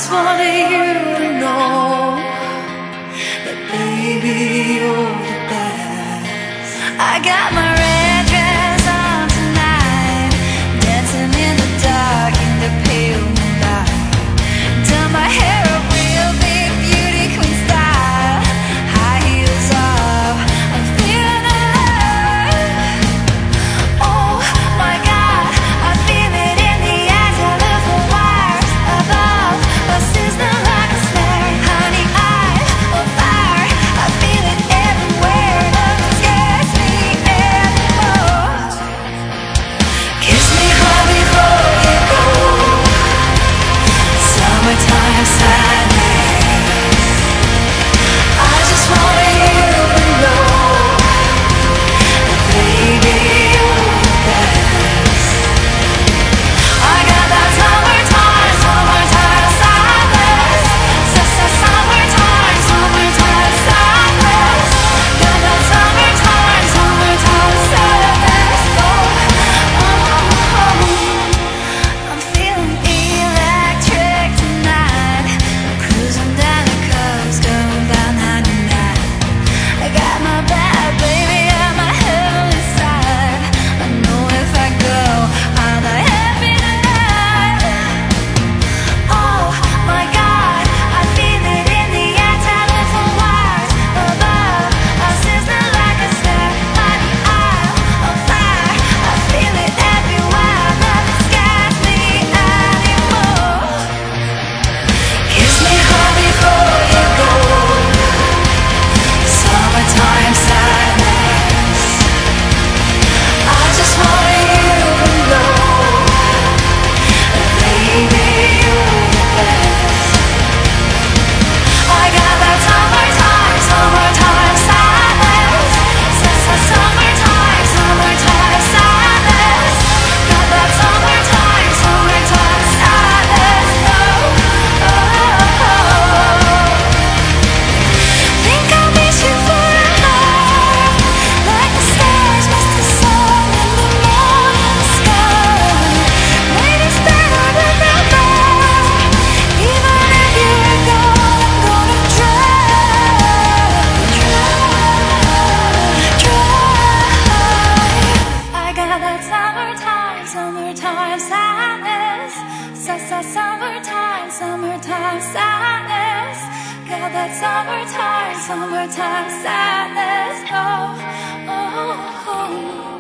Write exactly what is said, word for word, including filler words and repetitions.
just wanted you to know that baby, you're the best. I got my red dress on tonight, dancing in the dark in the pale moonlight. Done my hair up real big, beauty queen style, high heels off, I'm feeling alive. Oh my God, I feel it in the eyes, I love the wires above, a sizzling like a snare. Honey, eyes on fire, I feel it everywhere, nothing scares me anymore. Kiss me hard before you go, summertime sadness. I just wanted you to know that baby, you're the best. I got that summertime, summertime sadness. Summertime, summertime sadness. Got that summertime, summertime sadness. Oh, oh, oh. I'm feeling electric tonight, cruising down the coast, going down ninety-nine. I got my bad baby on my heavenly side. I know if I go, I'll die happy tonight. Oh my God, I feel it in the air, telephone wires above, I'm sizzling like a snare. Honey, I'm on fire, I feel it everywhere, nothing scares me anymore. Kiss me hard before you go, summertime sadness. I just wanted you to know that baby, you're the best. I got that summertime, summertime sadness. Summertime, summertime sadness. Got that summertime, summertime sadness. Oh, oh, oh. Think I'll miss you forever, like the stars miss the sun in the morning sky. Maybe it's better remember, even if you're gone, I'm gonna try, try, try. I got that summertime, summertime sadness. Summertime, summertime sadness. Got that summertime, summertime sadness. Oh, oh, oh.